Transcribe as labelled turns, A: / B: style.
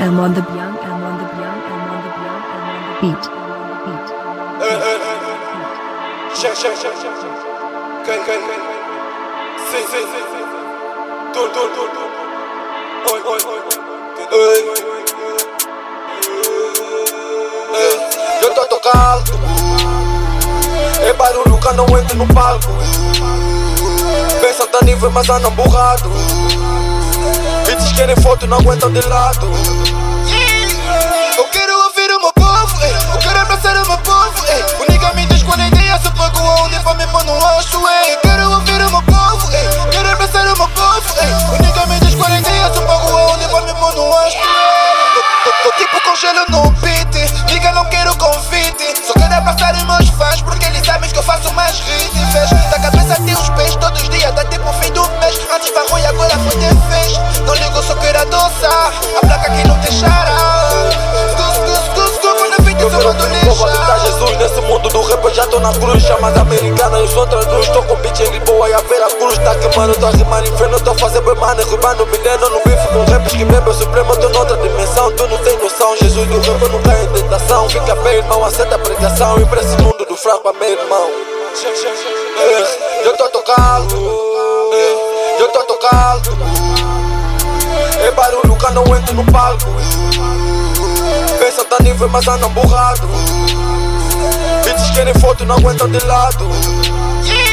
A: M on the beat.
B: Eu tô tocado, é barulho que não entro no palco. Pensam tá nível, mas andam borrado. Bitches querem foto, não aguentam de lado. Eu quero ouvir o meu povo, eu quero abraçar o meu povo. O nigga me diz quando a ideia se pagou aonde pra me pôr no rosto. Eu quero ouvir o meu povo, quero abraçar o meu povo. O nigga me diz quando a ideia se pagou aonde pra me pôr no rosto. Tô tipo congelo no beat, nigga não quero convite. Só quero abraçar os meus fãs porque eles sabem que eu faço mais hit. Da cabeça até os pés, todos os dias dá tipo fim do mês. Antes farrou e agora foi de fez. Não ligo, só quero adoçar a placa que não deixará. Eu quero ouvir Jesus nesse mundo do rap, eu já tô na cruz. Chamas americanas, eu sou traduz. Tô com bitch em Lisboa e a Vera Cruz. Tá queimando, tô a rimar inferno. Tô fazendo bem mano, rimando milênio. No bife com rappers que bebem o supremo. Tô noutra dimensão, tu não tem noção. Jesus do rap, eu não caio em tentação. Fica bem, irmão, aceita a pregação. E pra esse mundo do fraco, meu irmão. Eu tô tocado, eu tô tocado. É barulho que não entro no palco. Pensam tá nível, mas andam borrado. Bitches querem foto, não aguentam de lado.